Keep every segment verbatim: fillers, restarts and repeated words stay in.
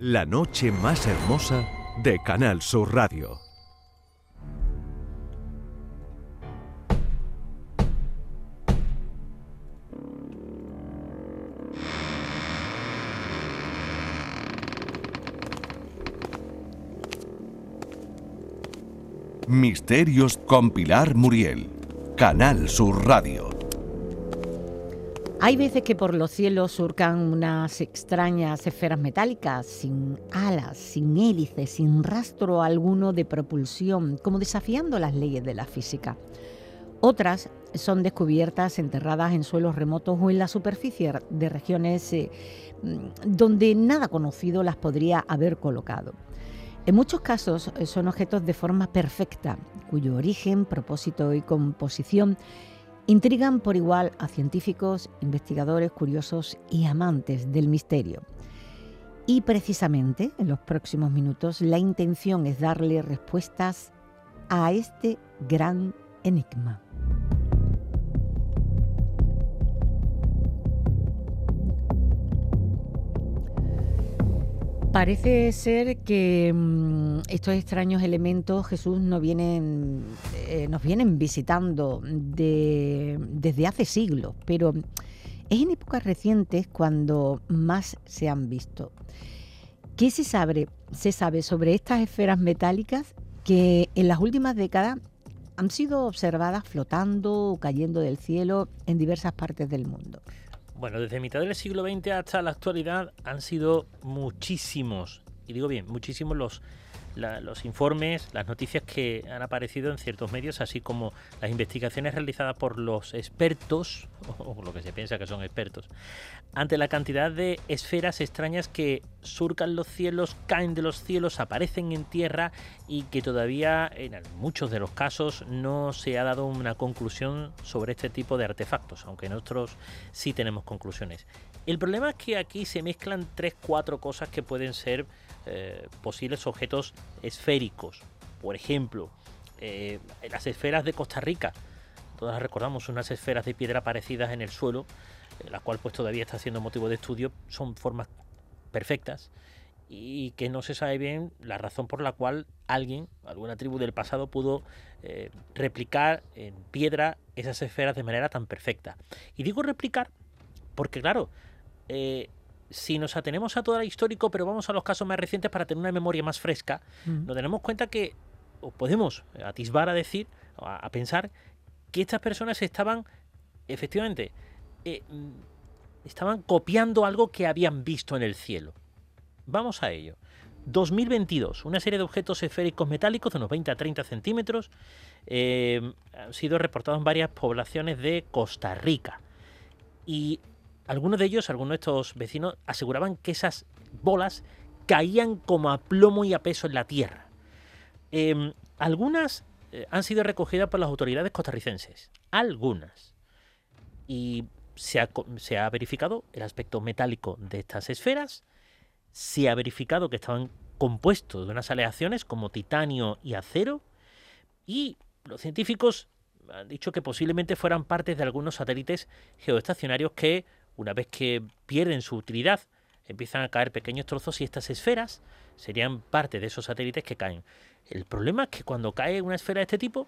La noche más hermosa de Canal Sur Radio. Misterios con Pilar Muriel. Canal Sur Radio. Hay veces que por los cielos surcan unas extrañas esferas metálicas, sin alas, sin hélices, sin rastro alguno de propulsión, como desafiando las leyes de la física. Otras son descubiertas enterradas en suelos remotos o en la superficie de regiones eh, donde nada conocido las podría haber colocado. En muchos casos son objetos de forma perfecta, cuyo origen, propósito y composición intrigan por igual a científicos, investigadores, curiosos y amantes del misterio. Y precisamente en los próximos minutos la intención es darle respuestas a este gran enigma. Parece ser que mmm, estos extraños elementos, Jesús, nos vienen, eh, nos vienen visitando de, desde hace siglos, pero es en épocas recientes cuando más se han visto. ¿Qué se sabe, se sabe sobre estas esferas metálicas que en las últimas décadas han sido observadas flotando o cayendo del cielo en diversas partes del mundo? Bueno, desde mitad del siglo veinte hasta la actualidad han sido muchísimos, y digo bien, muchísimos los, la, los informes, las noticias que han aparecido en ciertos medios, así como las investigaciones realizadas por los expertos, o lo que se piensa que son expertos, ante la cantidad de esferas extrañas que surcan los cielos, caen de los cielos, aparecen en tierra y que todavía en muchos de los casos no se ha dado una conclusión sobre este tipo de artefactos, aunque nosotros sí tenemos conclusiones. El problema es que aquí se mezclan tres, cuatro cosas que pueden ser eh, posibles objetos esféricos. Por ejemplo, eh, las esferas de Costa Rica. Todas recordamos unas esferas de piedra parecidas en el suelo, la cual pues todavía está siendo motivo de estudio. Son formas perfectas y que no se sabe bien la razón por la cual alguien, alguna tribu del pasado, pudo eh, replicar en piedra esas esferas de manera tan perfecta. Y digo replicar porque, claro, eh, si nos atenemos a todo lo histórico, pero vamos a los casos más recientes para tener una memoria más fresca, mm. nos tenemos cuenta que, o podemos atisbar a decir, a, a pensar, que estas personas estaban, efectivamente, eh, estaban copiando algo que habían visto en el cielo. Vamos a ello. dos mil veintidós, una serie de objetos esféricos metálicos de unos veinte a treinta centímetros eh, han sido reportados en varias poblaciones de Costa Rica. Y algunos de ellos, algunos de estos vecinos, aseguraban que esas bolas caían como a plomo y a peso en la tierra. Eh, algunas eh, han sido recogidas por las autoridades costarricenses. Algunas. Y se ha, se ha verificado el aspecto metálico de estas esferas. Se ha verificado que estaban compuestos de unas aleaciones como titanio y acero. Y los científicos han dicho que posiblemente fueran partes de algunos satélites geoestacionarios que, una vez que pierden su utilidad, empiezan a caer pequeños trozos y estas esferas serían parte de esos satélites que caen. El problema es que cuando cae una esfera de este tipo,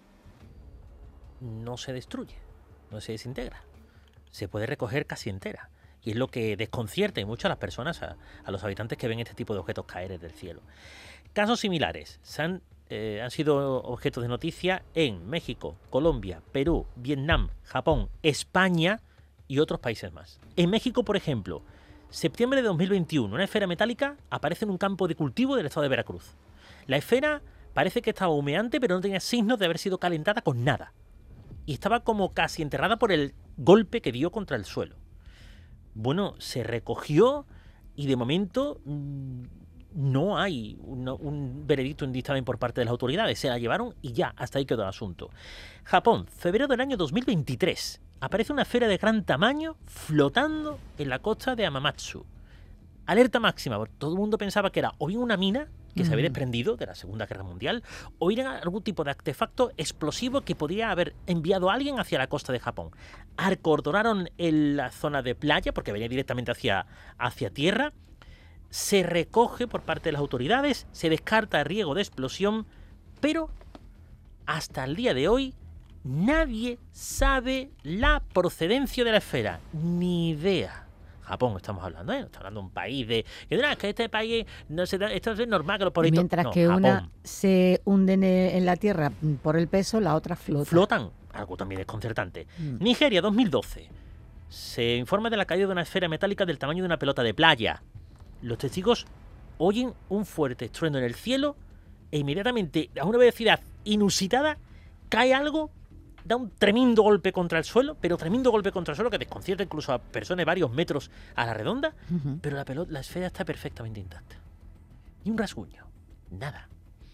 no se destruye, no se desintegra. Se puede recoger casi entera. Y es lo que desconcierta mucho a las personas, a, a los habitantes que ven este tipo de objetos caer desde el cielo. Casos similares se han, eh, han sido objetos de noticia en México, Colombia, Perú, Vietnam, Japón, España y otros países más. En México, por ejemplo, septiembre de dos mil veintiuno, una esfera metálica aparece en un campo de cultivo del estado de Veracruz. La esfera parece que estaba humeante, pero no tenía signos de haber sido calentada con nada. Y estaba como casi enterrada por el golpe que dio contra el suelo. Bueno, se recogió y de momento mmm, no hay un, un veredicto en dictamen por parte de las autoridades. Se la llevaron y ya, hasta ahí quedó el asunto. Japón, febrero del año dos mil veintitrés. Aparece una esfera de gran tamaño flotando en la costa de Hamamatsu. Alerta máxima, porque todo el mundo pensaba que era o bien una mina que mm. se había desprendido de la Segunda Guerra Mundial, o era algún tipo de artefacto explosivo que podría haber enviado a alguien hacia la costa de Japón. Acordonaron en la zona de playa, porque venía directamente hacia, hacia tierra. se recoge por parte de las autoridades, se descarta riesgo de explosión, pero hasta el día de hoy nadie sabe la procedencia de la esfera, ni idea. Japón estamos hablando, ¿eh? Estamos hablando de un país de... Que dirás que este país, no se da, esto es normal que los politos... Mientras no, que Japón. Una se hunde en la tierra por el peso, la otra flota. Flotan, algo también desconcertante. Mm. Nigeria, dos mil doce. Se informa de la caída de una esfera metálica del tamaño de una pelota de playa. Los testigos oyen un fuerte estruendo en el cielo e inmediatamente, a una velocidad inusitada, cae algo, da un tremendo golpe contra el suelo, pero tremendo golpe contra el suelo que desconcierta incluso a personas varios metros a la redonda, uh-huh. pero la pelota, la esfera está perfectamente intacta. Ni un rasguño, nada.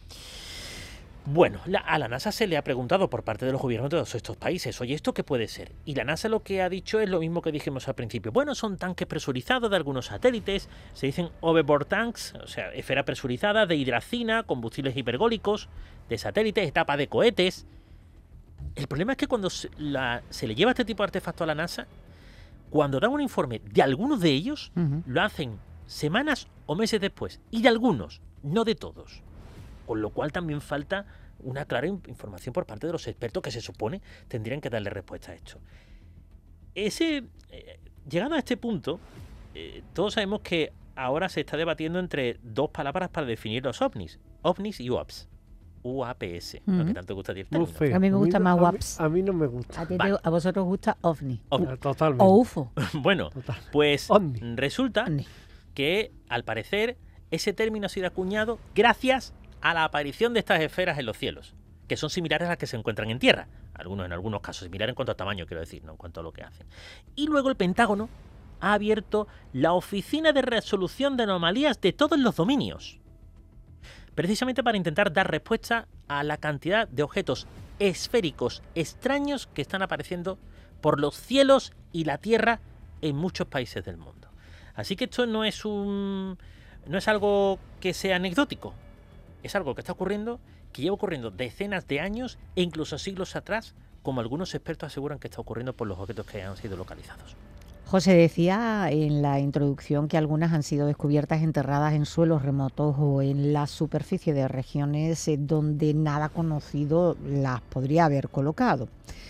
Bueno, la, a la NASA se le ha preguntado por parte de los gobiernos de todos estos países, oye, ¿esto qué puede ser? Y la NASA lo que ha dicho es lo mismo que dijimos al principio. Bueno, son tanques presurizados de algunos satélites, se dicen overboard tanks, o sea, esfera presurizada de hidracina, combustibles hipergólicos, de satélites, etapa de cohetes. El problema es que cuando se, la, se le lleva este tipo de artefacto a la NASA, cuando dan un informe de algunos de ellos, uh-huh. lo hacen semanas o meses después, y de algunos, no de todos. Con lo cual también falta una clara información por parte de los expertos que se supone tendrían que darle respuesta a esto. Ese, eh, llegado a este punto, eh, todos sabemos que ahora se está debatiendo entre dos palabras para definir los ovnis, ovnis y U A P S. U A P S, uh-huh. lo que tanto gusta decir el término. A mí me gusta a mí, más U A P S. U A P S. A mí, a mí no me gusta. A, ti te, a vosotros gusta OVNI. OVNI. Totalmente. O U F O. Bueno, Totalmente. pues Ovni. resulta Ovni. que al parecer ese término ha sido acuñado gracias a la aparición de estas esferas en los cielos, que son similares a las que se encuentran en tierra. Algunos, en algunos casos, similares en cuanto a tamaño, quiero decir, no en cuanto a lo que hacen. Y luego el Pentágono ha abierto la Oficina de Resolución de Anomalías de todos los dominios, precisamente para intentar dar respuesta a la cantidad de objetos esféricos extraños que están apareciendo por los cielos y la tierra en muchos países del mundo. Así que esto no es un, no es algo que sea anecdótico. Es algo que está ocurriendo, que lleva ocurriendo decenas de años e incluso siglos atrás, como algunos expertos aseguran que está ocurriendo por los objetos que han sido localizados. José decía en la introducción que algunas han sido descubiertas enterradas en suelos remotos o en la superficie de regiones donde nada conocido las podría haber colocado.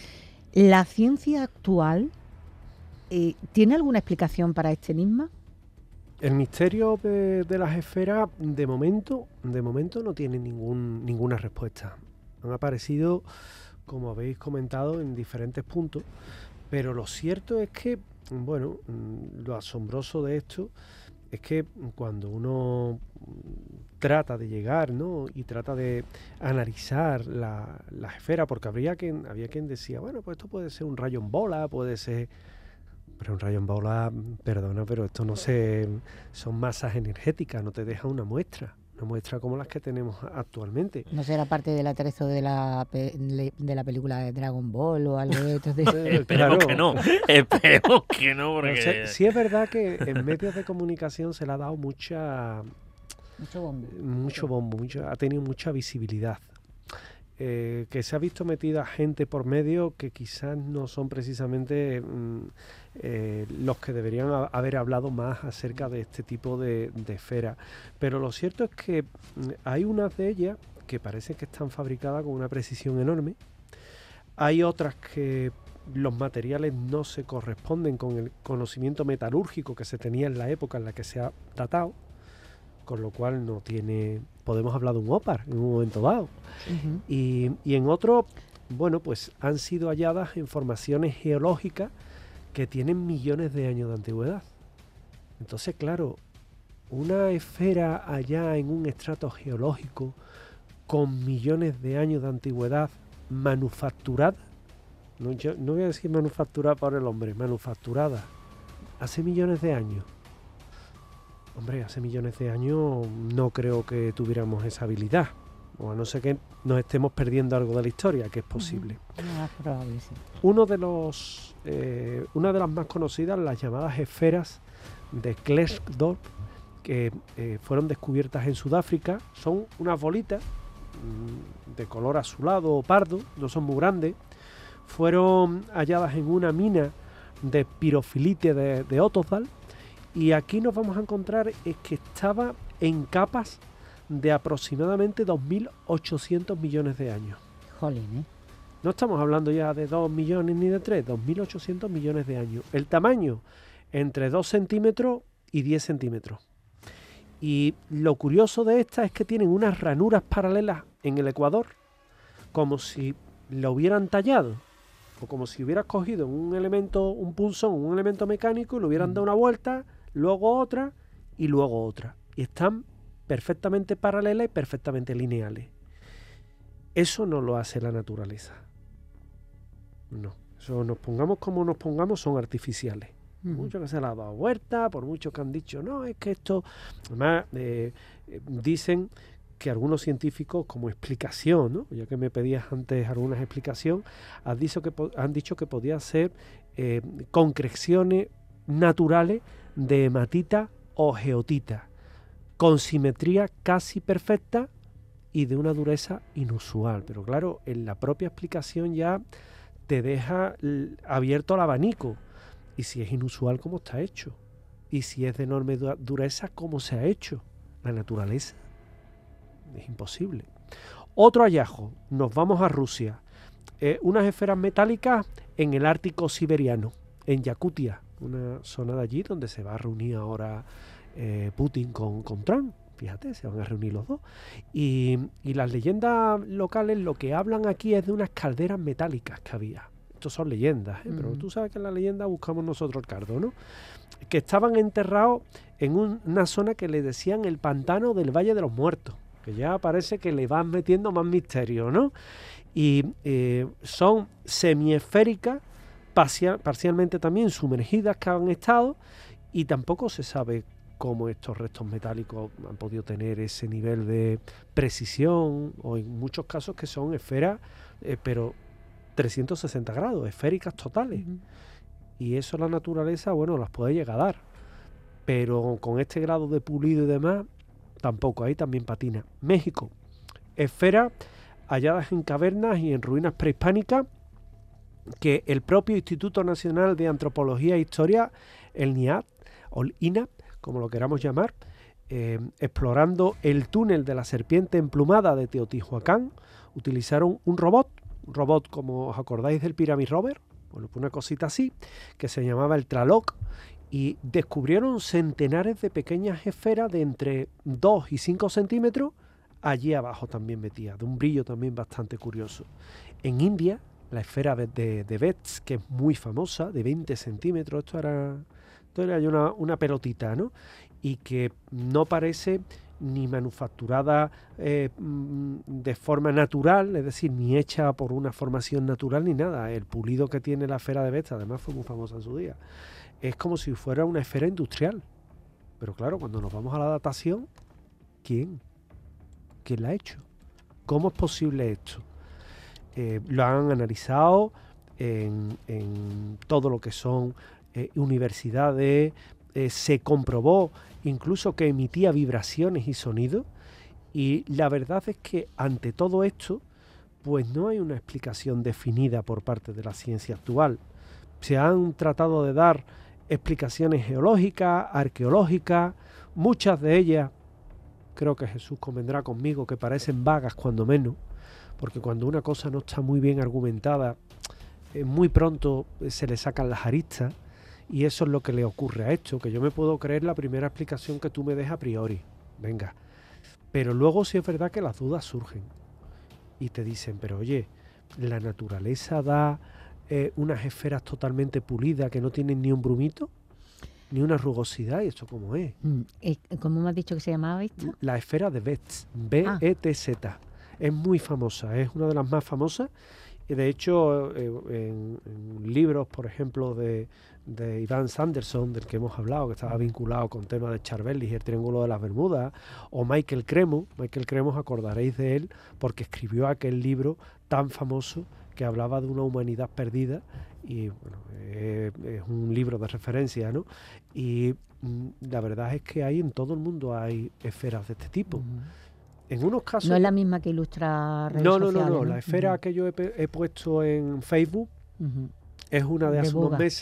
¿La ciencia actual eh, tiene alguna explicación para este enigma? El misterio de, de las esferas, de momento, de momento no tiene ningún, ninguna respuesta. Han aparecido, como habéis comentado, en diferentes puntos, pero lo cierto es que, bueno, lo asombroso de esto es que cuando uno trata de llegar, ¿no?, y trata de analizar la, las esferas, porque habría quien, había quien decía, bueno, pues esto puede ser un rayo en bola, puede ser... Pero un rayo en bola, perdona, pero esto no se, son masas energéticas, no te deja una muestra, una muestra como las que tenemos actualmente. ¿No será parte del atrezo de la pe- de la película de Dragon Ball o algo de esto? De... Esperemos que no, esperemos que no, porque... No sé, sí es verdad que en medios de comunicación se le ha dado mucha... Mucho bombo. Mucho bombo, mucho, ha tenido mucha visibilidad. Eh, que se ha visto metida gente por medio que quizás no son precisamente mm, eh, los que deberían a, haber hablado más acerca de este tipo de, de esferas. Pero lo cierto es que mm, hay unas de ellas que parece que están fabricadas con una precisión enorme. Hay otras que los materiales no se corresponden con el conocimiento metalúrgico que se tenía en la época en la que se ha datado, con lo cual no tiene... Podemos hablar de un ópar en un momento dado. Uh-huh. Y, y en otro, bueno, pues han sido halladas en formaciones geológicas que tienen millones de años de antigüedad. Entonces, claro, una esfera allá en un estrato geológico con millones de años de antigüedad manufacturada, no, yo, no voy a decir manufacturada por el hombre, manufacturada hace millones de años. Hombre, hace millones de años no creo que tuviéramos esa habilidad, o a no ser que nos estemos perdiendo algo de la historia, que es posible. No, es probable, sí. Uno de los, eh, una de las más conocidas, las llamadas esferas de Klerksdorp, que eh, fueron descubiertas en Sudáfrica, son unas bolitas mmm, de color azulado o pardo, no son muy grandes, fueron halladas en una mina de pirofilite de, de Ottosdal, Y aquí nos vamos a encontrar es que estaba en capas de aproximadamente dos mil ochocientos millones de años. Jolín, ¿eh? No estamos hablando ya de dos millones ni de tres, dos mil ochocientos millones de años. El tamaño, entre dos centímetros y diez centímetros. Y lo curioso de esta es que tienen unas ranuras paralelas en el ecuador, como si lo hubieran tallado, o como si hubieras cogido un elemento, un punzón, un elemento mecánico, y le hubieran dado una vuelta, luego otra y luego otra. Y están perfectamente paralelas y perfectamente lineales. Eso no lo hace la naturaleza. No. Eso nos pongamos como nos pongamos, son artificiales. Por mucho que se le ha dado vuelta, por mucho que han dicho, no, es que esto... Además, eh, eh, dicen que algunos científicos, como explicación, ¿no? Ya que me pedías antes alguna explicación, han dicho que, han dicho que podía ser eh, concreciones naturales de hematita o geotita, con simetría casi perfecta y de una dureza inusual. Pero claro, en la propia explicación ya te deja l- abierto el abanico. Y si es inusual, ¿cómo está hecho? Y si es de enorme du- dureza, ¿cómo se ha hecho? La naturaleza. Es imposible. Otro hallazgo. Nos vamos a Rusia. Eh, unas esferas metálicas en el Ártico siberiano, en Yakutia, una zona de allí donde se va a reunir ahora eh, Putin con, con Trump. Fíjate, se van a reunir los dos. Y, y las leyendas locales lo que hablan aquí es de unas calderas metálicas que había. Estos son leyendas, ¿eh? Mm. Pero tú sabes que en la leyenda buscamos nosotros el cardo, ¿no? Que estaban enterrados en un, una zona que le decían el pantano del Valle de los Muertos, que ya parece que le van metiendo más misterio, ¿no? Y eh, son semiesféricas, parcial, parcialmente también sumergidas que han estado, y tampoco se sabe cómo estos restos metálicos han podido tener ese nivel de precisión, o en muchos casos que son esferas, eh, pero trescientos sesenta grados, esféricas totales. Uh-huh. Y eso la naturaleza, bueno, las puede llegar a dar. Pero con este grado de pulido y demás, tampoco, ahí también patina. México, esferas halladas en cavernas y en ruinas prehispánicas que el propio Instituto Nacional de Antropología e Historia, el NIAT, o el I N A P, como lo queramos llamar, eh, explorando el túnel de la serpiente emplumada de Teotihuacán, utilizaron un robot, un robot, como os acordáis del Pyramid Rover, bueno, una cosita así, que se llamaba el Tlaloc, y descubrieron centenares de pequeñas esferas de entre dos y cinco centímetros, allí abajo también metidas, de un brillo también bastante curioso. En India, la esfera de, de, de Betz, que es muy famosa, de veinte centímetros, esto era, esto era una, una pelotita, ¿no? Y que no parece ni manufacturada eh, de forma natural, es decir, ni hecha por una formación natural ni nada. El pulido que tiene la esfera de Betz, además fue muy famosa en su día, es como si fuera una esfera industrial. Pero claro, cuando nos vamos a la datación, ¿quién? ¿Quién la ha hecho? ¿Cómo es posible esto? Eh, lo han analizado en, en todo lo que son eh, universidades, eh, se comprobó incluso que emitía vibraciones y sonidos, y la verdad es que ante todo esto, pues no hay una explicación definida por parte de la ciencia actual. Se han tratado de dar explicaciones geológicas, arqueológicas, muchas de ellas, creo que Jesús convendrá conmigo, que parecen vagas cuando menos, porque cuando una cosa no está muy bien argumentada, eh, muy pronto eh, se le sacan las aristas, y eso es lo que le ocurre a esto, que yo me puedo creer la primera explicación que tú me des a priori, venga, pero luego sí es verdad que las dudas surgen, y te dicen, pero oye, la naturaleza da eh, unas esferas totalmente pulidas que no tienen ni un brumito, ni una rugosidad, ¿y esto cómo es? ¿Cómo me has dicho que se llamaba esto? La esfera de Betz, B E T Z. Ah. Es muy famosa, es una de las más famosas. Y de hecho, eh, en, en libros, por ejemplo, de, de Ivan Sanderson, del que hemos hablado, que estaba vinculado con temas de Charbellis y el Triángulo de las Bermudas, o Michael Cremo, Michael Cremo, os acordaréis de él, porque escribió aquel libro tan famoso que hablaba de una humanidad perdida, y bueno, eh, es un libro de referencia, ¿no? Y mm, la verdad es que hay en todo el mundo hay esferas de este tipo. Uh-huh. En unos casos... No es la misma que ilustra redes no, no, sociales, no, no, ¿no? La esfera uh-huh. que yo he, he puesto en Facebook uh-huh. es una de, de hace Boga. unos meses,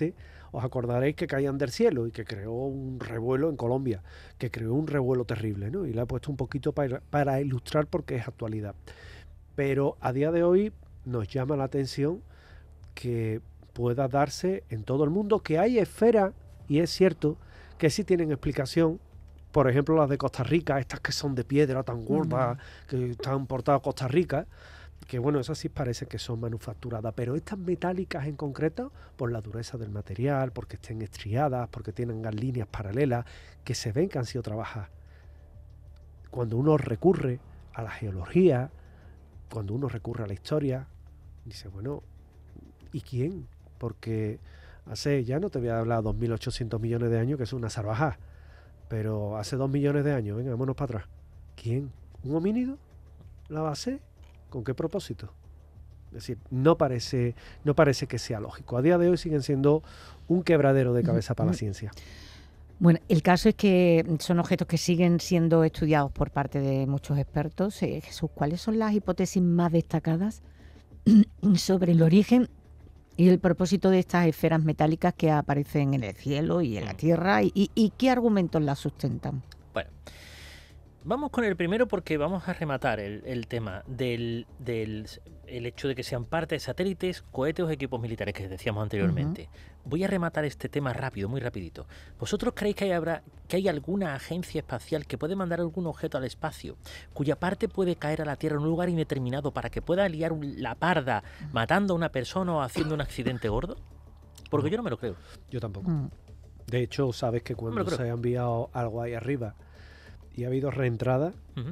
os acordaréis que caían del cielo y que creó un revuelo en Colombia, que creó un revuelo terrible, ¿no? Y la he puesto un poquito para, para ilustrar porque es actualidad. Pero a día de hoy nos llama la atención que pueda darse en todo el mundo, que hay esferas, y es cierto, que sí tienen explicación. Por ejemplo, las de Costa Rica, estas que son de piedra tan gordas, mm. que están importadas a Costa Rica, que bueno, esas sí parece que son manufacturadas, pero estas metálicas en concreto, por la dureza del material, porque estén estriadas, porque tienen líneas paralelas, que se ven que han sido trabajadas. Cuando uno recurre a la geología, cuando uno recurre a la historia, dice, bueno, ¿y quién? Porque hace, ya no te voy a hablar, dos mil ochocientos millones de años, que es una salvajada, pero hace dos millones de años, venga, vámonos para atrás. ¿Quién? ¿Un homínido? ¿La va a hacer? ¿Con qué propósito? Es decir, no parece, no parece que sea lógico. A día de hoy siguen siendo un quebradero de cabeza para la ciencia. Bueno, el caso es que son objetos que siguen siendo estudiados por parte de muchos expertos. Eh, Jesús, ¿cuáles son las hipótesis más destacadas sobre el origen y el propósito de estas esferas metálicas que aparecen en el cielo y en la tierra? ¿Y, y, y qué argumentos las sustentan? Bueno, vamos con el primero porque vamos a rematar el, el tema del, del el hecho de que sean parte de satélites, cohetes o equipos militares que decíamos anteriormente. Uh-huh. Voy a rematar este tema rápido, muy rapidito. ¿Vosotros creéis que hay, habrá, que hay alguna agencia espacial que puede mandar algún objeto al espacio cuya parte puede caer a la Tierra en un lugar indeterminado para que pueda liar un, la parda matando a una persona o haciendo un accidente gordo? Porque no, yo no me lo creo. Yo tampoco. Uh-huh. De hecho, sabes que cuando no se ha enviado algo ahí arriba y ha habido reentrada, uh-huh.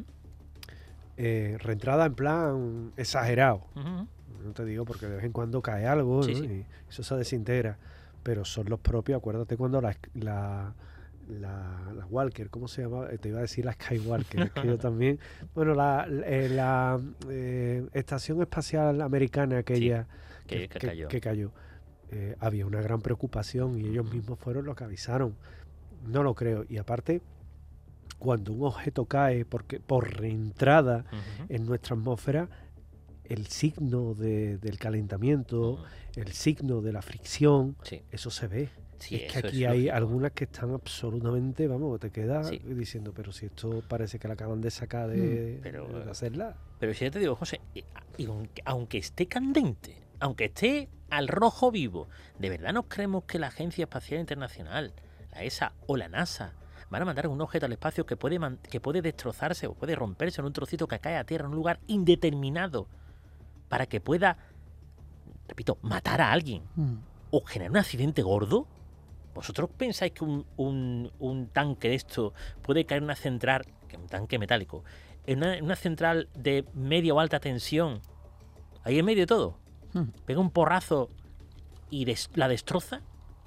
eh, reentrada en plan exagerado. Uh-huh. No te digo porque de vez en cuando cae algo, sí, ¿no? Sí. Y eso se desintegra. Pero son los propios, acuérdate cuando la, la, la, la Walker, ¿cómo se llama? Te iba a decir la Skywalker, es que yo también. Bueno, la, eh, la eh, Estación Espacial Americana aquella sí, que, que, que cayó. Que, que cayó. Eh, había una gran preocupación y ellos mismos fueron los que avisaron. No lo creo. Y aparte, cuando un objeto cae porque por reentrada uh-huh. en nuestra atmósfera, el signo de, del calentamiento, uh-huh. el signo de la fricción, sí. eso se ve. Sí, es que aquí es hay lógico. Algunas que están absolutamente, vamos, te quedas sí. diciendo, pero si esto parece que la acaban de sacar de, mm, pero, de hacerla. Pero si ya te digo, José, aunque esté candente, aunque esté al rojo vivo, ¿de verdad nos creemos que la Agencia Espacial Internacional, la E S A o la NASA, van a mandar un objeto al espacio que puede, man- que puede destrozarse o puede romperse en un trocito que cae a tierra en un lugar indeterminado para que pueda, repito, matar a alguien mm. o generar un accidente gordo? ¿Vosotros pensáis que un, un, un tanque de esto puede caer en una central, que un tanque metálico, en una, en una central de media o alta tensión, ahí en medio de todo? Mm. Pega un porrazo y des- la destroza.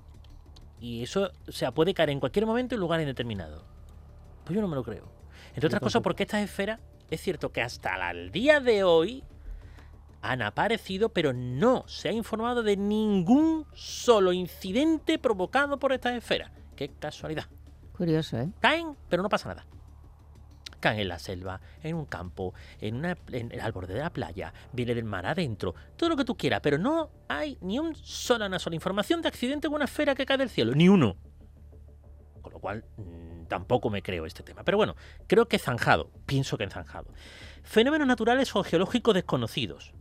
Y eso, o sea, puede caer en cualquier momento en lugar indeterminado. Pues yo no me lo creo. Entre otras cosas porque estas esferas, es cierto que hasta el día de hoy han aparecido, pero no se ha informado de ningún solo incidente provocado por estas esferas. Qué casualidad. Curioso, ¿eh? Caen, pero no pasa nada. Caen en la selva, en un campo, en, una, en el al borde de la playa, viene del mar adentro, todo lo que tú quieras, pero no hay ni un sola, una sola información de accidente con una esfera que cae del cielo, ni uno. Con lo cual, mmm, tampoco me creo este tema. Pero bueno, creo que he zanjado, pienso que he zanjado. Fenómenos naturales o geológicos desconocidos.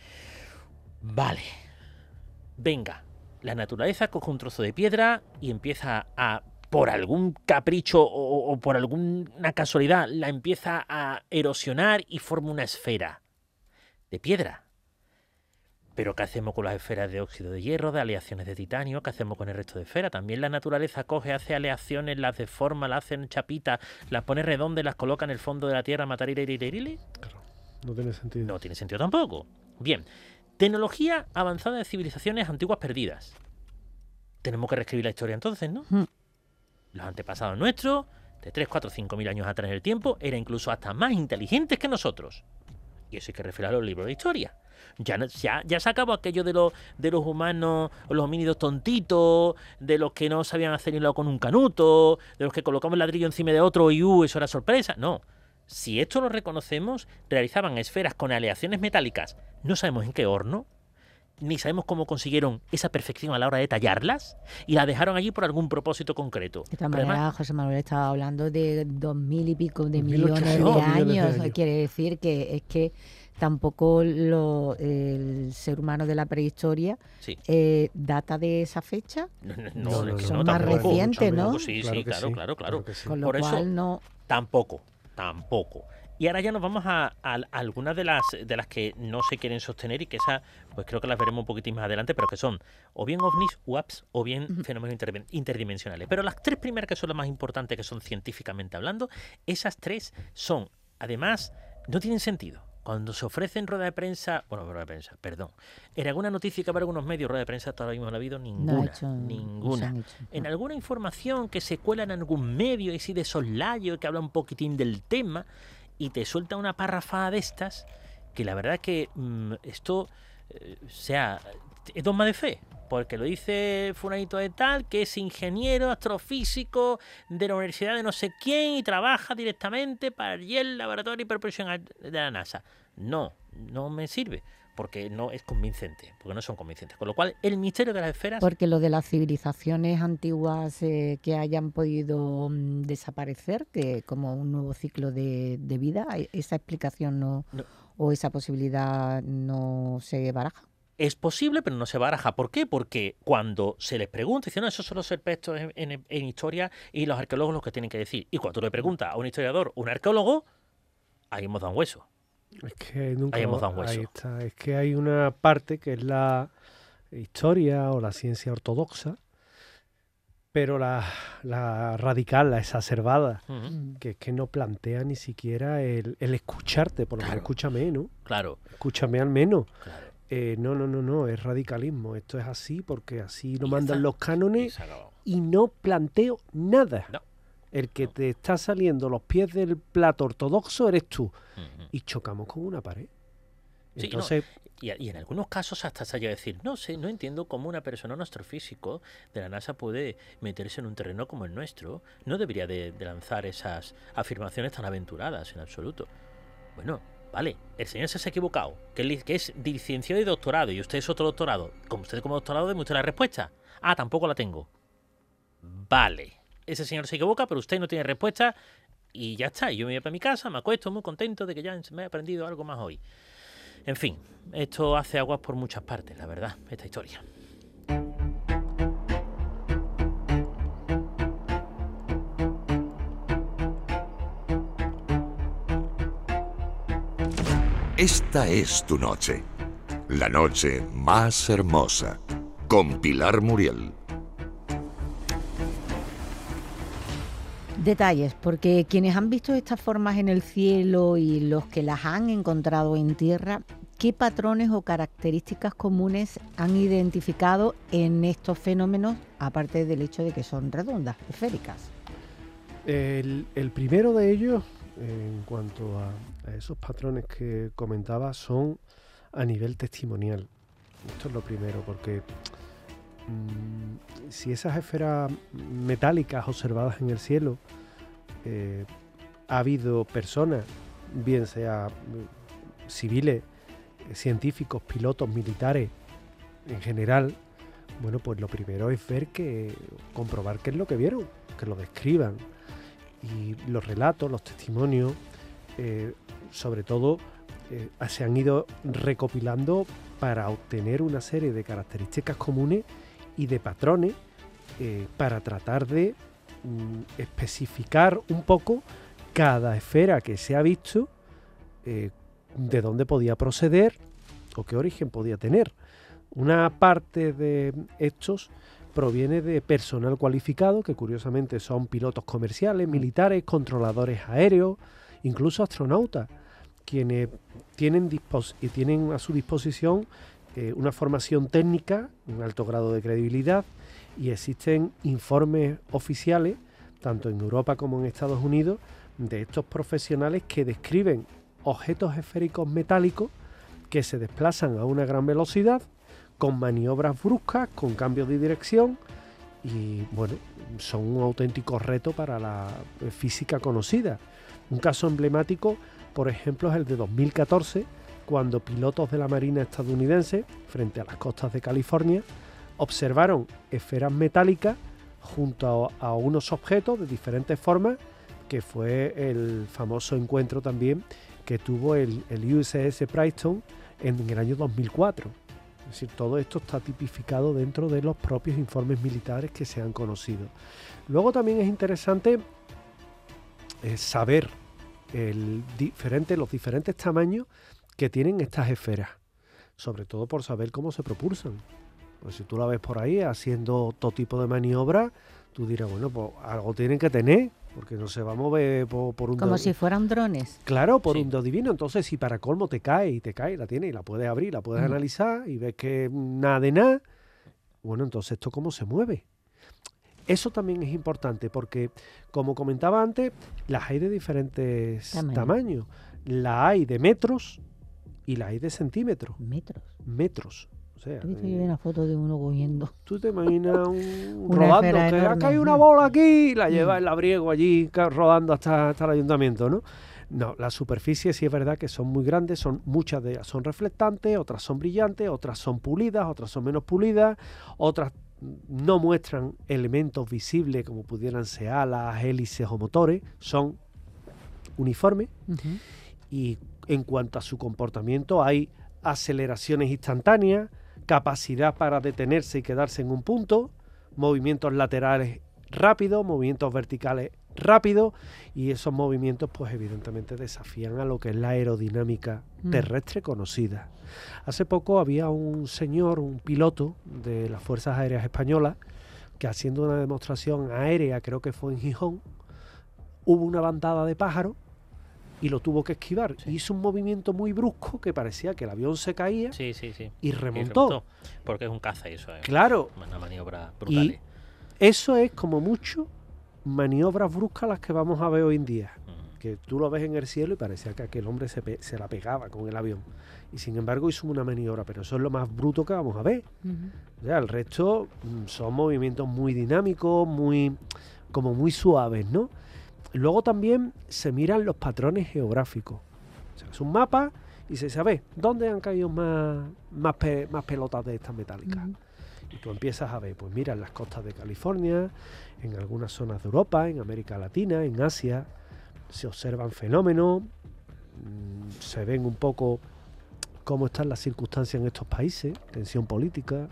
Vale. Venga, la naturaleza coge un trozo de piedra y empieza a, por algún capricho o, o por alguna casualidad, la empieza a erosionar y forma una esfera de piedra. Pero ¿qué hacemos con las esferas de óxido de hierro, de aleaciones de titanio? ¿Qué hacemos con el resto de esferas? También la naturaleza coge, hace aleaciones, las deforma, las hace en chapitas, las pone redondas y las coloca en el fondo de la tierra a matar iriririririle. Claro, no tiene sentido. No tiene sentido tampoco. Bien, tecnología avanzada de civilizaciones antiguas perdidas. Tenemos que reescribir la historia entonces, ¿no? Mm. Los antepasados nuestros, de tres, cuatro, cinco mil años atrás en el tiempo, eran incluso hasta más inteligentes que nosotros. Y eso hay que referir a los libros de historia. Ya, ya, ya se acabó aquello de, lo, de los humanos, los homínidos tontitos, de los que no sabían hacer ni lo con un canuto, de los que colocamos ladrillo encima de otro y uh, eso era sorpresa. No. Si esto lo reconocemos, realizaban esferas con aleaciones metálicas, no sabemos en qué horno, ni sabemos cómo consiguieron esa perfección a la hora de tallarlas, y las dejaron allí por algún propósito concreto. De todas Pero maneras, además, José Manuel estaba hablando de dos mil y pico de mil millones de ochocientos años. millones de años. Quiere decir que es que tampoco lo, el ser humano de la prehistoria sí. eh, data de esa fecha. No, no, No, no, no, es que son no, más tampoco. recientes, ¿no? Tampoco, Sí, Claro sí, que claro, sí, claro, claro. claro que sí. Con lo Por cual eso, no... tampoco, tampoco. Y ahora ya nos vamos a, a, a algunas de las de las que no se quieren sostener y que esas, pues creo que las veremos un poquitín más adelante, pero que son o bien ovnis, U A Ps, o bien Ujú. fenómenos interven- interdimensionales. Pero las tres primeras, que son las más importantes, que son científicamente hablando, esas tres son, además, no tienen sentido. Cuando se ofrecen rueda de prensa, bueno, rueda de prensa, perdón, en alguna noticia que habrá algunos medios, rueda de prensa, todavía mismo no ha habido ninguna, No ha hecho- no se ninguna. han hecho, En no. alguna información que se cuela en algún medio y así de soslayo, que habla un poquitín del tema, y te suelta una parrafada de estas, que la verdad que mmm, esto, eh, sea, es dogma de fe, porque lo dice fulanito de tal, que es ingeniero astrofísico de la universidad de no sé quién y trabaja directamente para el laboratorio y preparación de la NASA. No, no me sirve, porque no es convincente, porque no son convincentes. Con lo cual, el misterio de las esferas... Porque lo de las civilizaciones antiguas eh, que hayan podido mm, desaparecer, que como un nuevo ciclo de, de vida, e- esa explicación no, No. o esa posibilidad no se baraja. Es posible, pero no se baraja. ¿Por qué? Porque cuando se les pregunta, dicen, no, esos son los expertos en, en- en historia y los arqueólogos los que tienen que decir. Y cuando tú le preguntas a un historiador, un arqueólogo, ahí hemos dado un hueso. Es que nunca Ahí hemos dado un hueso. ahí está. Es que hay una parte que es la historia o la ciencia ortodoxa, pero la, la radical, la exacerbada, Ujú. Mm. que es que no plantea ni siquiera el, el escucharte, por lo menos Claro. escúchame, ¿no? Claro, Escúchame al menos. claro. Eh, no, no, no, no, es radicalismo. Esto es así porque así lo Y ya mandan está. los Y cánones se acabó. y no planteo nada. No. El que No. te está saliendo los pies del plato ortodoxo eres tú. Ujú. Y chocamos con una pared. Sí, no, Entonces, Y, y en algunos casos hasta se llega a decir, no sé, no entiendo cómo una persona, un astrofísico de la NASA puede meterse en un terreno como el nuestro. No debería de, de lanzar esas afirmaciones tan aventuradas en absoluto. Bueno, vale, el señor se ha equivocado, que, li- que es licenciado y doctorado, y usted es otro doctorado. Como usted como doctorado, deme usted la respuesta. Ah, tampoco la tengo. Vale, ese señor se equivoca, pero usted no tiene respuesta y ya está. Yo me voy para mi casa, me acuesto muy contento de que ya me he aprendido algo más hoy. En fin, esto hace aguas por muchas partes, la verdad, esta historia. Esta es tu noche. La noche más hermosa. Con Pilar Muriel. Detalles, porque quienes han visto estas formas en el cielo y los que las han encontrado en tierra, ¿qué patrones o características comunes han identificado en estos fenómenos, aparte del hecho de que son redondas, esféricas? el, el primero de ellos, en cuanto a, a esos patrones que comentaba, son a nivel testimonial. Esto es lo primero, porque mm, si esas esferas metálicas observadas en el cielo, eh, ha habido personas, bien sea mm, civiles, eh, científicos, pilotos, militares, en general, bueno, pues lo primero es ver que, comprobar qué es lo que vieron, que lo describan. Y los relatos, los testimonios, eh, sobre todo, eh, se han ido recopilando para obtener una serie de características comunes y de patrones eh, para tratar de mm, especificar un poco cada esfera que se ha visto, eh, de dónde podía proceder o qué origen podía tener. Una parte de estos proviene de personal cualificado, que curiosamente son pilotos comerciales, militares, controladores aéreos, incluso astronautas, quienes tienen, dispos- y tienen a su disposición eh, una formación técnica, un alto grado de credibilidad, y existen informes oficiales, tanto en Europa como en Estados Unidos, de estos profesionales que describen objetos esféricos metálicos que se desplazan a una gran velocidad, con maniobras bruscas, con cambios de dirección, y bueno, son un auténtico reto para la física conocida. Un caso emblemático, por ejemplo, es el de dos mil catorce, cuando pilotos de la Marina estadounidense, frente a las costas de California, observaron esferas metálicas junto a, a unos objetos de diferentes formas, que fue el famoso encuentro también que tuvo el, el U S S Princeton en, en el año dos mil cuatro. Es decir, todo esto está tipificado dentro de los propios informes militares que se han conocido. Luego también es interesante eh, saber el diferente, los diferentes tamaños que tienen estas esferas, sobre todo por saber cómo se propulsan. Pues si tú la ves por ahí haciendo todo tipo de maniobras, tú dirás, bueno, pues algo tienen que tener, porque no se va a mover por, por un... Como do... si fueran drones. Claro, por Sí. un do divino. Entonces, si para colmo te cae y te cae, la tienes y la puedes abrir, la puedes Mm. analizar y ves que nada de nada, bueno, entonces esto cómo se mueve. Eso también es importante porque, como comentaba antes, las hay de diferentes Tamaño. tamaños. La hay de metros y la hay de centímetros. Metros. Metros. O sea, He visto yo una foto de uno cogiendo. tú te imaginas un Una rodando, esfera que ha enorme. caído una Mm. bola aquí y la Mm. lleva el labriego allí ca- rodando hasta, hasta el ayuntamiento, ¿no? No, las superficies sí es verdad que son muy grandes, son muchas de ellas son reflectantes, otras son brillantes, otras son pulidas, otras son menos pulidas, otras no muestran elementos visibles como pudieran ser alas, hélices o motores, son uniformes. Ujú. Y en cuanto a su comportamiento hay aceleraciones instantáneas, capacidad para detenerse y quedarse en un punto, movimientos laterales rápidos, movimientos verticales rápidos, y esos movimientos pues evidentemente desafían a lo que es la aerodinámica Mm. terrestre conocida. Hace poco había un señor, un piloto de las Fuerzas Aéreas Españolas, que haciendo una demostración aérea, creo que fue en Gijón, hubo una bandada de pájaros y lo tuvo que esquivar. Sí. Hizo un movimiento muy brusco que parecía que el avión se caía Sí, sí, sí. y Y remontó. Porque es un caza y eso es Claro, una maniobra brutal. y eso es como mucho maniobras bruscas las que vamos a ver hoy en día. Mm. Que tú lo ves en el cielo y parecía que aquel hombre se, pe- se la pegaba con el avión. Y sin embargo hizo una maniobra, pero eso es lo más bruto que vamos a ver. Ujú. O sea, el resto mm, son movimientos muy dinámicos, muy como muy suaves, ¿no? Luego también se miran los patrones geográficos. O sea, es un mapa y se sabe dónde han caído más, más, pe- más pelotas de estas metálicas. Ujú. Y tú empiezas a ver, pues mira, en las costas de California, en algunas zonas de Europa, en América Latina, en Asia, se observan fenómenos, mm, se ven un poco cómo están las circunstancias en estos países, tensión política,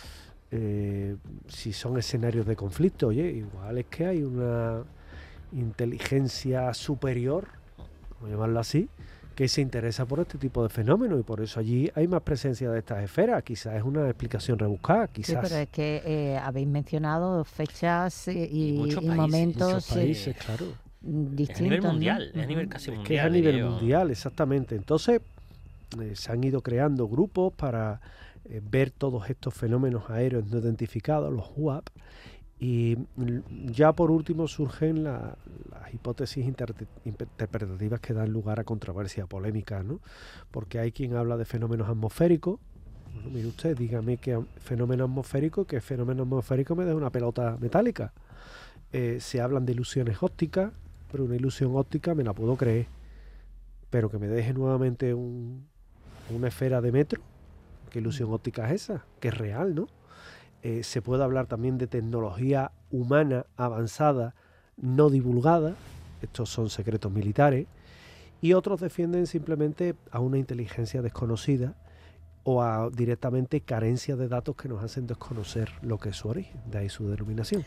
eh, si son escenarios de conflicto, oye, igual es que hay una inteligencia superior, vamos a llamarlo así, que se interesa por este tipo de fenómenos y por eso allí hay más presencia de estas esferas. Quizás es una explicación rebuscada, Sí, quizás. pero es que eh, habéis mencionado fechas eh, y, Y muchos y países, momentos Muchos eh, países, claro. distintos. Es a nivel ¿no? mundial, es a Ujú. nivel casi Es mundial. que es a nivel diría yo. mundial, exactamente. Entonces, eh, se han ido creando grupos para eh, ver todos estos fenómenos aéreos no identificados, los U A P, y l- ya por último surgen la- las hipótesis inter- interpretativas que dan lugar a controversia, polémica, ¿no? Porque hay quien habla de fenómenos atmosféricos. Bueno, mire usted, dígame qué am- fenómeno atmosférico, qué fenómeno atmosférico me da una pelota metálica. Eh, se hablan de ilusiones ópticas, pero una ilusión óptica me la puedo creer. Pero que me deje nuevamente un- una esfera de metro, ¿qué ilusión óptica es esa? Que es real, ¿no? Eh, se puede hablar también de tecnología humana avanzada, no divulgada, estos son secretos militares, y otros defienden simplemente a una inteligencia desconocida o a directamente carencia de datos que nos hacen desconocer lo que es su origen, de ahí su denominación.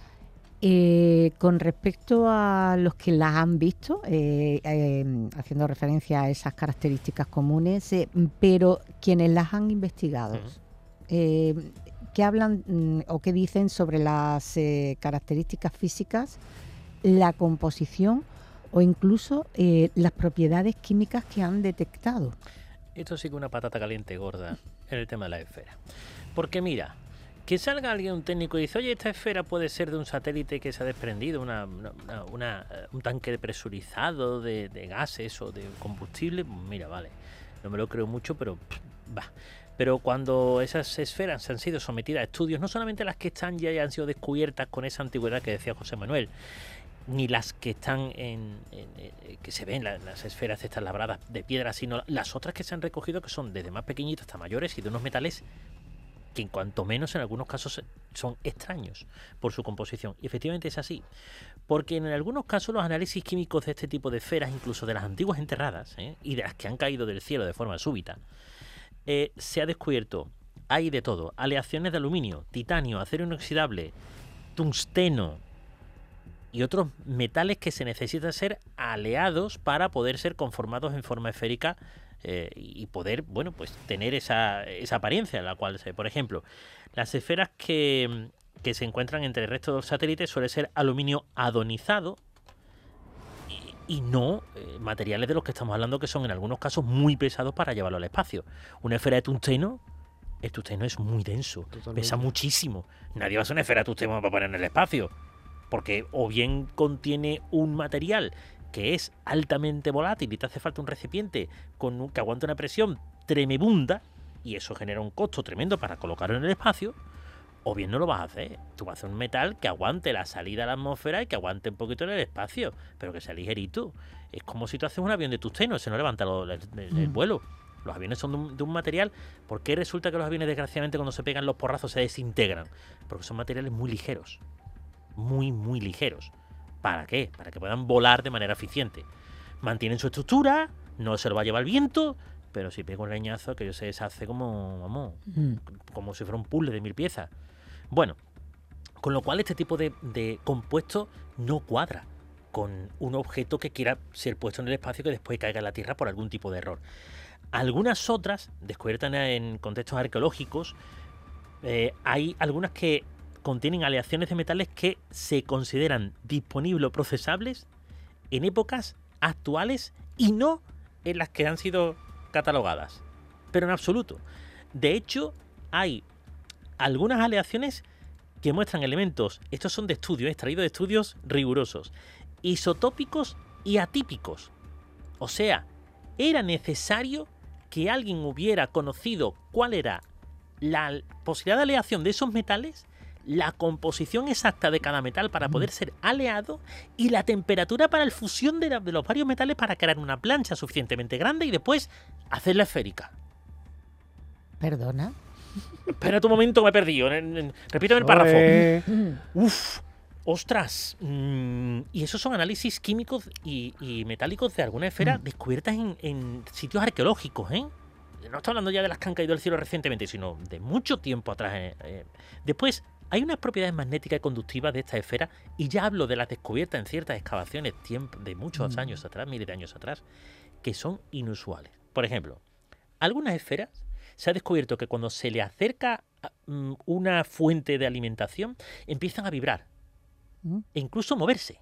Eh, con respecto a los que las han visto, eh, eh, haciendo referencia a esas características comunes, eh, pero quienes las han investigado, Ujú. eh, ¿qué hablan mm, o qué dicen sobre las eh, características físicas, la composición o incluso eh, las propiedades químicas que han detectado? Esto sí que una patata caliente gorda en el tema de la esfera. Porque mira, que salga alguien, un técnico, y dice, oye, esta esfera puede ser de un satélite que se ha desprendido, una, una- una- una, eh, un tanque presurizado de, de gases o de combustible, mira, vale, no me lo creo mucho, pero pff, va. Pero cuando esas esferas han sido sometidas a estudios, no solamente las que están ya y han sido descubiertas con esa antigüedad que decía José Manuel, ni las que están en, en, en que se ven, la, las esferas estas labradas de piedra, sino las otras que se han recogido, que son desde más pequeñitas hasta mayores y de unos metales que en cuanto menos en algunos casos son extraños por su composición. Y efectivamente es así, porque en algunos casos los análisis químicos de este tipo de esferas, incluso de las antiguas enterradas, ¿eh? y de las que han caído del cielo de forma súbita, eh, se ha descubierto, hay de todo, aleaciones de aluminio, titanio, acero inoxidable, tungsteno y otros metales que se necesitan ser aleados para poder ser conformados en forma esférica eh, y poder, bueno, pues tener esa, esa apariencia en la cual se, por ejemplo, las esferas que, que se encuentran entre el resto de los satélites suele ser aluminio adonizado y, y no eh, materiales de los que estamos hablando, que son en algunos casos muy pesados para llevarlo al espacio. Una esfera de tungsteno, el tungsteno es muy denso, totalmente. Pesa muchísimo. Nadie va a hacer una esfera de tungsteno para poner en el espacio, porque o bien contiene un material que es altamente volátil y te hace falta un recipiente con un, que aguante una presión tremenda, y eso genera un costo tremendo para colocarlo en el espacio, o bien no lo vas a hacer. Tú vas a hacer un metal que aguante la salida a la atmósfera y que aguante un poquito en el espacio, pero que sea ligerito. Es como si tú haces un avión de tungsteno, ese no levanta lo, el, el, el vuelo. Los aviones son de un, de un material. ¿Por qué resulta que los aviones, desgraciadamente, cuando se pegan los porrazos se desintegran? Porque son materiales muy ligeros. Muy, muy ligeros. ¿Para qué? Para que puedan volar de manera eficiente. Mantienen su estructura, no se lo va a llevar el viento, pero si pega un leñazo, aquello se deshace como, vamos, mm. como si fuera un puzzle de mil piezas. Bueno, con lo cual este tipo de, de compuesto no cuadra con un objeto que quiera ser puesto en el espacio que después caiga en la Tierra por algún tipo de error. Algunas otras, descubiertas en contextos arqueológicos, eh, hay algunas que contienen aleaciones de metales que se consideran disponibles o procesables en épocas actuales y no en las que han sido catalogadas, pero en absoluto. De hecho, hay algunas aleaciones que muestran elementos, estos son de estudio, extraídos de estudios rigurosos, isotópicos y atípicos. O sea, era necesario que alguien hubiera conocido cuál era la posibilidad de aleación de esos metales, la composición exacta de cada metal para poder ser aleado y la temperatura para la fusión de, la, de los varios metales para crear una plancha suficientemente grande y después hacerla esférica. ¿Perdona? Espera un momento, me he perdido. Repítame el párrafo. Uf, ostras. Mm, y esos son análisis químicos y, y metálicos de alguna esfera mm. descubiertas en, en sitios arqueológicos, ¿eh? No estoy hablando ya de las que han caído del cielo recientemente, sino de mucho tiempo atrás. Eh, eh. Después, hay unas propiedades magnéticas y conductivas de esta esfera, y ya hablo de las descubiertas en ciertas excavaciones tiempo, de muchos mm. años atrás, miles de años atrás, que son inusuales. Por ejemplo, algunas esferas se ha descubierto que cuando se le acerca um, una fuente de alimentación, empiezan a vibrar mm. e incluso moverse.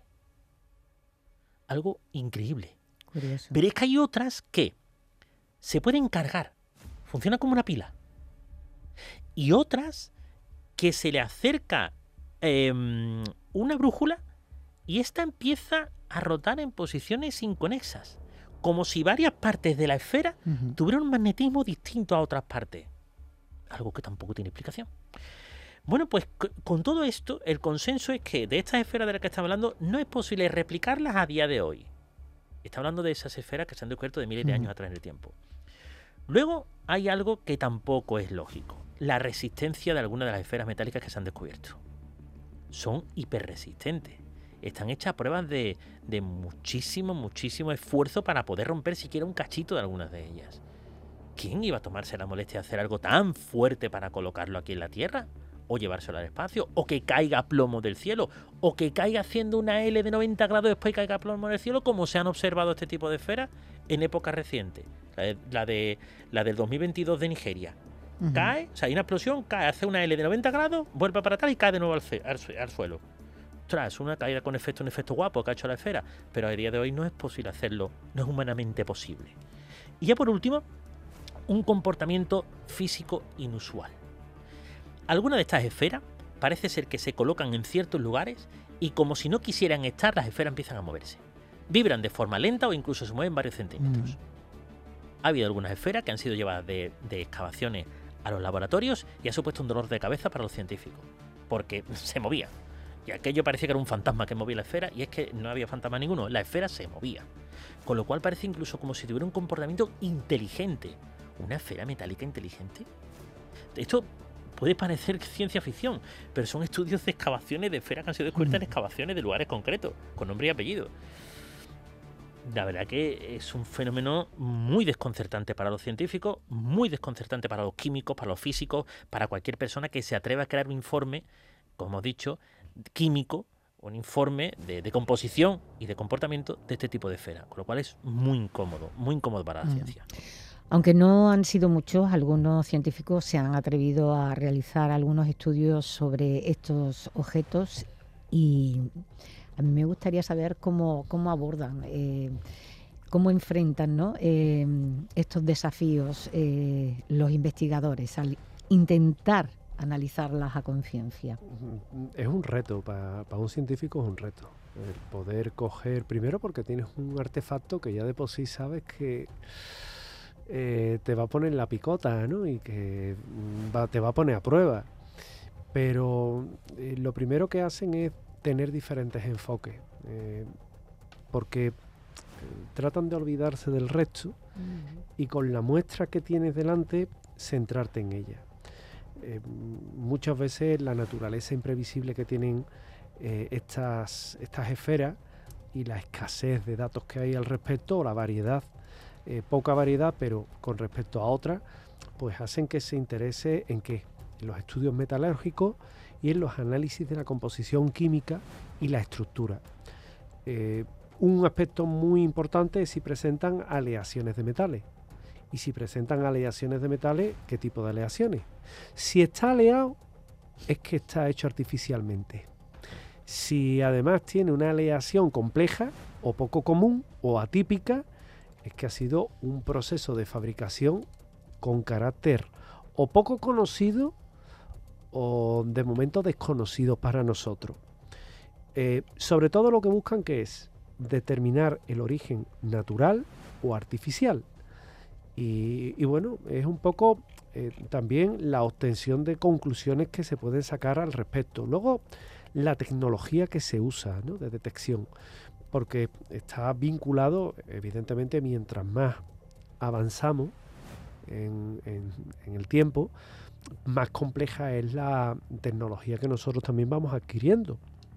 Algo increíble. Curioso. Pero es que hay otras que se pueden cargar, funciona como una pila. Y otras que se le acerca eh, una brújula y esta empieza a rotar en posiciones inconexas, como si varias partes de la esfera uh-huh. tuvieran un magnetismo distinto a otras partes. Algo que tampoco tiene explicación. Bueno, pues c- con todo esto, el consenso es que de estas esferas de las que estamos hablando no es posible replicarlas a día de hoy. Está hablando de esas esferas que se han descubierto de miles de años uh-huh. atrás en el tiempo. Luego hay algo que tampoco es lógico. La resistencia de algunas de las esferas metálicas que se han descubierto. Son hiperresistentes. Están hechas pruebas de, de muchísimo, muchísimo esfuerzo para poder romper siquiera un cachito de algunas de ellas. ¿Quién iba a tomarse la molestia de hacer algo tan fuerte para colocarlo aquí en la Tierra? O llevárselo al espacio, o que caiga plomo del cielo, o que caiga haciendo una L de noventa grados y después caiga plomo del cielo, como se han observado este tipo de esferas en épocas recientes. La, de, la, de, la del dos mil veintidós de Nigeria. Uh-huh. Cae, o sea, hay una explosión, cae, hace una L de noventa grados, vuelve para atrás y cae de nuevo al, fe, al, al suelo. Ostras, es una caída con efecto, un efecto guapo que ha hecho la esfera, pero a día de hoy no es posible hacerlo, no es humanamente posible. Y ya por último, un comportamiento físico inusual. Algunas de estas esferas parece ser que se colocan en ciertos lugares y como si no quisieran estar, las esferas empiezan a moverse. Vibran de forma lenta o incluso se mueven varios centímetros. Mm. Ha habido algunas esferas que han sido llevadas de, de excavaciones a los laboratorios y ha supuesto un dolor de cabeza para los científicos, porque se movían. Y aquello parecía que era un fantasma que movía la esfera, y es que no había fantasma ninguno, la esfera se movía. Con lo cual parece incluso como si tuviera un comportamiento inteligente. ¿Una esfera metálica inteligente? Esto puede parecer ciencia ficción, pero son estudios de excavaciones de esferas que han sido descubiertas en excavaciones de lugares concretos, con nombre y apellido. La verdad que es un fenómeno muy desconcertante para los científicos, muy desconcertante para los químicos, para los físicos, para cualquier persona que se atreva a crear un informe, como hemos dicho, químico, un informe de, de composición y de comportamiento de este tipo de esfera, con lo cual es muy incómodo, muy incómodo para la mm. ciencia. Aunque no han sido muchos, algunos científicos se han atrevido a realizar algunos estudios sobre estos objetos y a mí me gustaría saber cómo, cómo abordan, eh, cómo enfrentan, ¿no? eh, estos desafíos eh, los investigadores al intentar analizarlas a conciencia. Es un reto, para, para un científico es un reto. El poder coger, primero porque tienes un artefacto que ya de por sí sabes que eh, te va a poner la picota, ¿no? Y que va, te va a poner a prueba. Pero eh, lo primero que hacen es tener diferentes enfoques, eh, porque eh, tratan de olvidarse del resto uh-huh. y con la muestra que tienes delante, centrarte en ella. Eh, muchas veces la naturaleza imprevisible que tienen eh, estas, estas esferas y la escasez de datos que hay al respecto, o la variedad, eh, poca variedad, pero con respecto a otras, pues hacen que se interese en qué, en los estudios metalúrgicos y en los análisis de la composición química y la estructura. Eh, un aspecto muy importante es si presentan aleaciones de metales. Y si presentan aleaciones de metales, ¿qué tipo de aleaciones? Si está aleado, es que está hecho artificialmente. Si además tiene una aleación compleja, o poco común, o atípica, es que ha sido un proceso de fabricación con carácter o poco conocido, o de momento desconocido para nosotros. Eh, sobre todo lo que buscan que es determinar el origen natural o artificial. Y, y bueno, es un poco eh, también la obtención de conclusiones que se pueden sacar al respecto. Luego, la tecnología que se usa, ¿no?, de detección, porque está vinculado, evidentemente, mientras más avanzamos en, en, en el tiempo, más compleja es la tecnología que nosotros también vamos adquiriendo.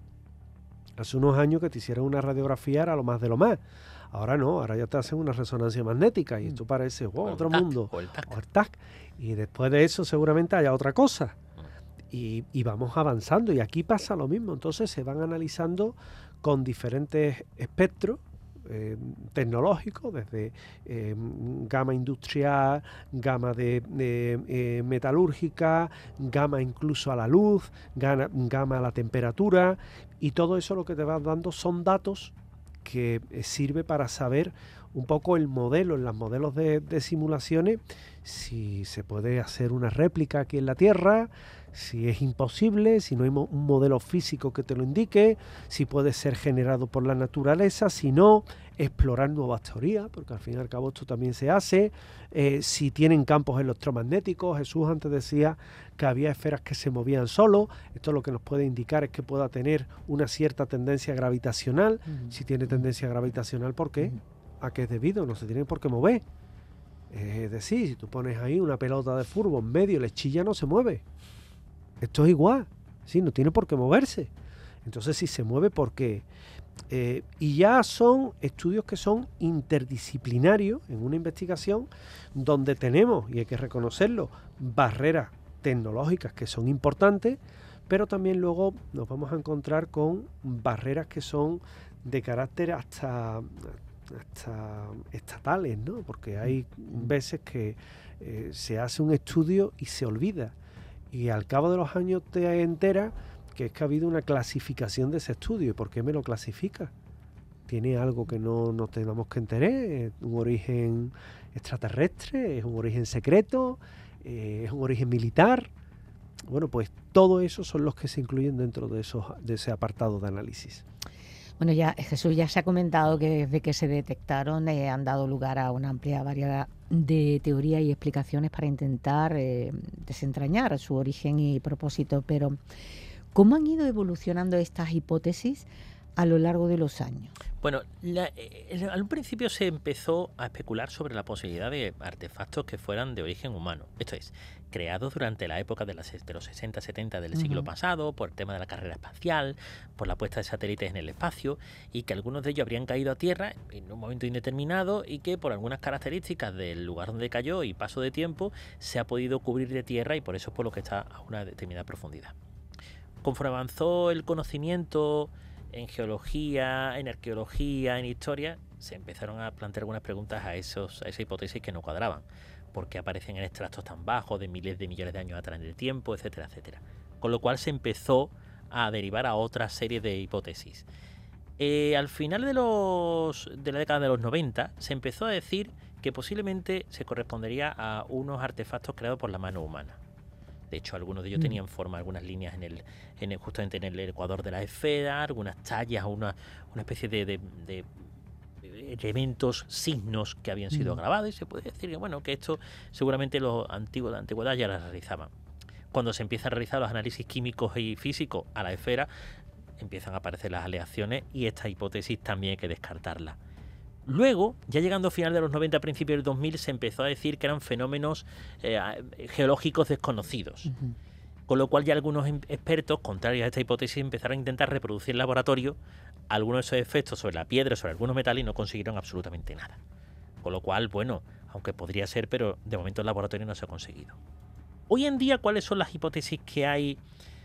Hace unos años que te hicieran una radiografía era lo más de lo más. Ahora no, ahora ya te hacen una resonancia magnética y esto parece wow, otro tac, mundo. O el tac. O el tac. Y después de eso seguramente haya otra cosa. Y, y vamos avanzando. Y aquí pasa lo mismo. Entonces se van analizando con diferentes espectros eh, tecnológicos, desde eh, gama industrial, gama de, de eh, metalúrgica, gama incluso a la luz, gama, gama a la temperatura. Y todo eso lo que te va dando son datos que sirve para saber un poco el modelo, en los modelos de, de simulaciones, si se puede hacer una réplica aquí en la Tierra, si es imposible, si no hay mo- un modelo físico que te lo indique, si puede ser generado por la naturaleza, si no, explorar nuevas teorías, porque al fin y al cabo esto también se hace, eh, si tienen campos electromagnéticos. Jesús antes decía que había esferas que se movían solo, esto lo que nos puede indicar es que pueda tener una cierta tendencia gravitacional. Uh-huh. Si tiene tendencia gravitacional, ¿por qué? Uh-huh. ¿A qué es debido? No se tiene por qué mover. Es decir, si tú pones ahí una pelota de fútbol en medio y la chilla no se mueve. Esto es igual, ¿sí? No tiene por qué moverse. Entonces, si se mueve, ¿por qué? Eh, y ya son estudios que son interdisciplinarios en una investigación donde tenemos, y hay que reconocerlo, barreras tecnológicas que son importantes, pero también luego nos vamos a encontrar con barreras que son de carácter hasta, hasta estatales, ¿no? Porque hay veces que eh, se hace un estudio y se olvida. Y al cabo de los años te enteras que es que ha habido una clasificación de ese estudio. ¿Y por qué me lo clasifica? ¿Tiene algo que no nos tenemos que enterar? ¿Es un origen extraterrestre? ¿Es un origen secreto? ¿Es un origen militar? Bueno, pues todo eso son los que se incluyen dentro de, esos, de ese apartado de análisis. Bueno, ya Jesús, ya se ha comentado que desde que se detectaron eh, han dado lugar a una amplia variedad de teorías y explicaciones para intentar eh, desentrañar su origen y propósito, pero ¿Cómo han ido evolucionando estas hipótesis a lo largo de los años? Bueno, la, eh, al principio se empezó a especular sobre la posibilidad de artefactos que fueran de origen humano. Esto es, creados durante la época de, las, de los sesenta setenta del uh-huh. siglo pasado, por el tema de la carrera espacial, por la puesta de satélites en el espacio, y que algunos de ellos habrían caído a Tierra en un momento indeterminado y que por algunas características del lugar donde cayó y paso de tiempo se ha podido cubrir de tierra y por eso es por lo que está a una determinada profundidad. Conforme avanzó el conocimiento en geología, en arqueología, en historia, se empezaron a plantear algunas preguntas a, esos, a esa hipótesis que no cuadraban. ¿Por qué aparecen en extractos tan bajos de miles de millones de años atrás en el tiempo, etcétera, etcétera? Con lo cual se empezó a derivar a otra serie de hipótesis. Eh, al final de, los, de la década de los noventa se empezó a decir que posiblemente se correspondería a unos artefactos creados por la mano humana. De hecho, algunos de ellos mm. tenían forma, algunas líneas en el, en el, justamente en el ecuador de la esfera, algunas tallas, una, una especie de, de, de elementos, signos que habían sido mm. grabados, y se puede decir que, bueno, que esto seguramente los antiguos de antigüedad ya las realizaban. Cuando se empiezan a realizar los análisis químicos y físicos a la esfera, empiezan a aparecer las aleaciones y esta hipótesis también hay que descartarla. Luego, ya llegando a final de los noventa, principios del dos mil, se empezó a decir que eran fenómenos eh, geológicos desconocidos. Uh-huh. Con lo cual ya algunos expertos, contrarios a esta hipótesis, empezaron a intentar reproducir en laboratorio algunos de esos efectos sobre la piedra, sobre algunos metales, y no consiguieron absolutamente nada. Con lo cual, bueno, aunque podría ser, pero de momento en laboratorio no se ha conseguido. Hoy en día, ¿cuáles son las hipótesis que hay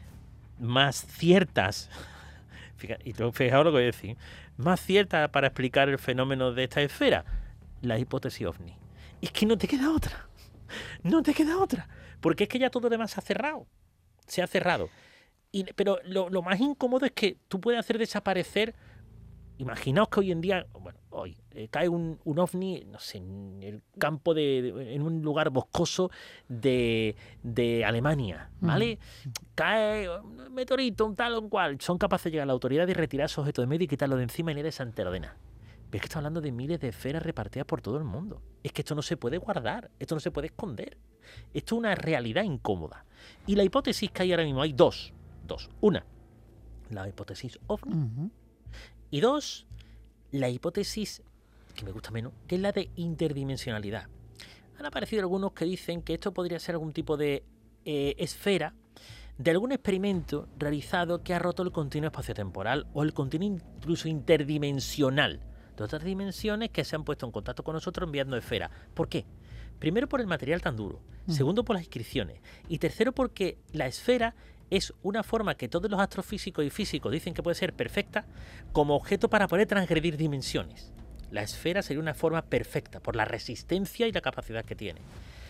más ciertas? Fíjate, y te fijaos lo que voy a decir. Más cierta para explicar el fenómeno de esta esfera, la hipótesis ovni. Es que no te queda otra. No te queda otra. Porque es que ya todo lo demás se ha cerrado. Se ha cerrado. Y, pero lo, lo más incómodo es que tú puedes hacer desaparecer. Imaginaos que hoy en día, bueno, hoy eh, cae un, un ovni, no sé, en el campo de, de en un lugar boscoso de, de Alemania, ¿vale? Mm. Cae un meteorito, un tal o un cual. Son capaces de llegar a la autoridad y retirar esos objetos de medio y quitarlo de encima y nadie se entera de nada. Pero es que está hablando de miles de esferas repartidas por todo el mundo. Es que esto no se puede guardar, esto no se puede esconder. Esto es una realidad incómoda. Y la hipótesis que hay ahora mismo, hay dos. Dos. Una, la hipótesis ovni. Uh-huh. Y dos, la hipótesis que me gusta menos, que es la de interdimensionalidad. Han aparecido algunos que dicen que esto podría ser algún tipo de eh, esfera de algún experimento realizado que ha roto el continuo espaciotemporal o el continuo incluso interdimensional de otras dimensiones que se han puesto en contacto con nosotros enviando esferas. ¿Por qué? Primero por el material tan duro, mm. segundo por las inscripciones y tercero porque la esfera es una forma que todos los astrofísicos y físicos dicen que puede ser perfecta como objeto para poder transgredir dimensiones. La esfera sería una forma perfecta por la resistencia y la capacidad que tiene.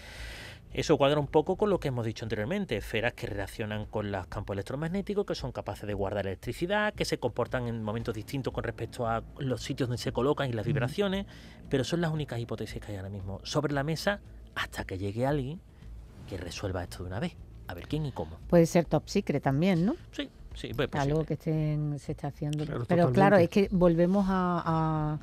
Eso cuadra un poco con lo que hemos dicho anteriormente, esferas que relacionan con los campos electromagnéticos, que son capaces de guardar electricidad, que se comportan en momentos distintos con respecto a los sitios donde se colocan y las vibraciones, pero son las únicas hipótesis que hay ahora mismo sobre la mesa hasta que llegue alguien que resuelva esto de una vez. A ver quién y cómo. Puede ser top secret también, ¿no? Sí, sí, pues algo que estén, se está haciendo. Claro, pero totalmente. Claro, es que volvemos a, a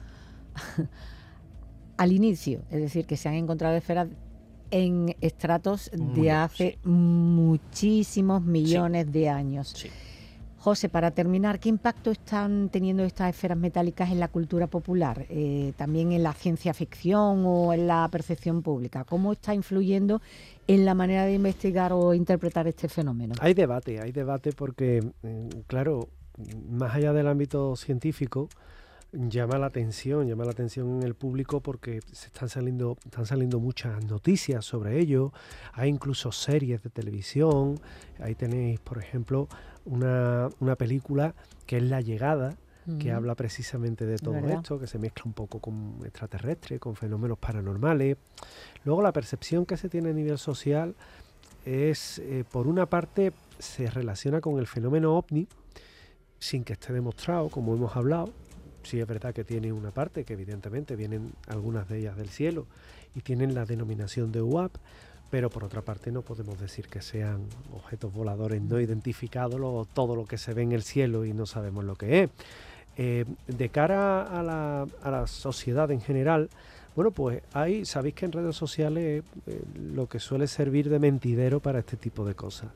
al inicio, es decir, que se han encontrado esferas en estratos Muy, de hace sí. muchísimos millones sí. de años. Sí. José, para terminar, ¿qué impacto están teniendo estas esferas metálicas en la cultura popular? Eh, también en la ciencia ficción o en la percepción pública. ¿Cómo está influyendo en la manera de investigar o interpretar este fenómeno? Hay debate, hay debate porque, claro, más allá del ámbito científico, llama la atención, llama la atención en el público porque se están saliendo, están saliendo muchas noticias sobre ello. Hay incluso series de televisión. Ahí tenéis, por ejemplo, una, una película que es La Llegada, uh-huh. que habla precisamente de todo ¿verdad? Esto, que se mezcla un poco con extraterrestres, con fenómenos paranormales. Luego la percepción que se tiene a nivel social es, eh, por una parte, se relaciona con el fenómeno ovni, sin que esté demostrado, como hemos hablado. Sí es verdad que tiene una parte, que evidentemente vienen algunas de ellas del cielo y tienen la denominación de U A P, pero por otra parte no podemos decir que sean objetos voladores no identificados, lo, todo lo que se ve en el cielo y no sabemos lo que es. Eh, de cara a la, a la sociedad en general, bueno, pues hay, sabéis que en redes sociales eh, lo que suele servir de mentidero para este tipo de cosas.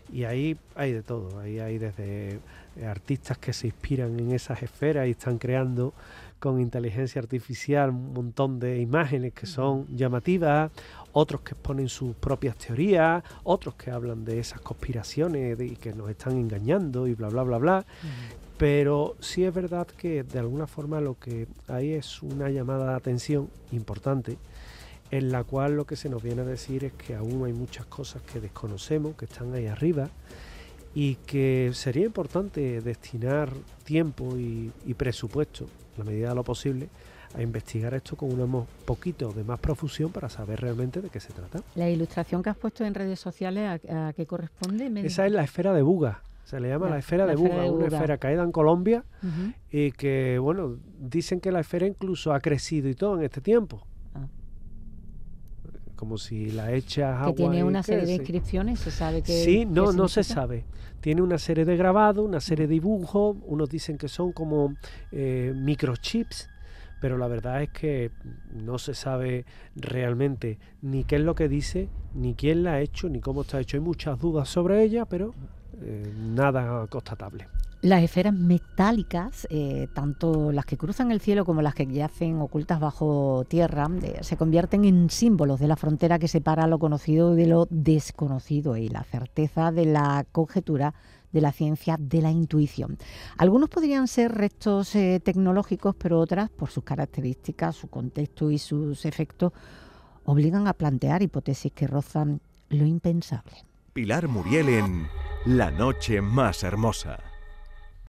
Y ahí hay de todo, ahí hay desde artistas que se inspiran en esas esferas y están creando con inteligencia artificial un montón de imágenes que son llamativas, otros que exponen sus propias teorías, otros que hablan de esas conspiraciones y que nos están engañando y bla, bla, bla, bla. Uh-huh. Pero sí es verdad que de alguna forma lo que hay es una llamada de atención importante, en la cual lo que se nos viene a decir es que aún hay muchas cosas que desconocemos, que están ahí arriba, y que sería importante destinar tiempo y, y presupuesto, en la medida de lo posible, a investigar esto con un poquito de más profusión para saber realmente de qué se trata. La ilustración que has puesto en redes sociales, ¿a, a qué corresponde? ¿Me Esa es la esfera de Buga. Se le llama la, la esfera, de, la esfera Buga, de Buga, una esfera caída en Colombia, uh-huh. y que, bueno, dicen que la esfera incluso ha crecido y todo en este tiempo. Ah. Como si la echas agua. Que tiene una serie de inscripciones, ¿se sabe que Sí, no, no se sabe. Tiene una serie de grabados, una serie de dibujos, unos dicen que son como eh, microchips, pero la verdad es que no se sabe realmente ni qué es lo que dice, ni quién la ha hecho, ni cómo está hecho. Hay muchas dudas sobre ella, pero eh, nada constatable. Las esferas metálicas, eh, tanto las que cruzan el cielo como las que yacen ocultas bajo tierra, eh, se convierten en símbolos de la frontera que separa lo conocido de lo desconocido y la certeza de la conjetura, de la ciencia, de la intuición. Algunos podrían ser restos eh, tecnológicos, pero otras, por sus características, su contexto y sus efectos, obligan a plantear hipótesis que rozan lo impensable. Pilar Muriel en La noche más hermosa.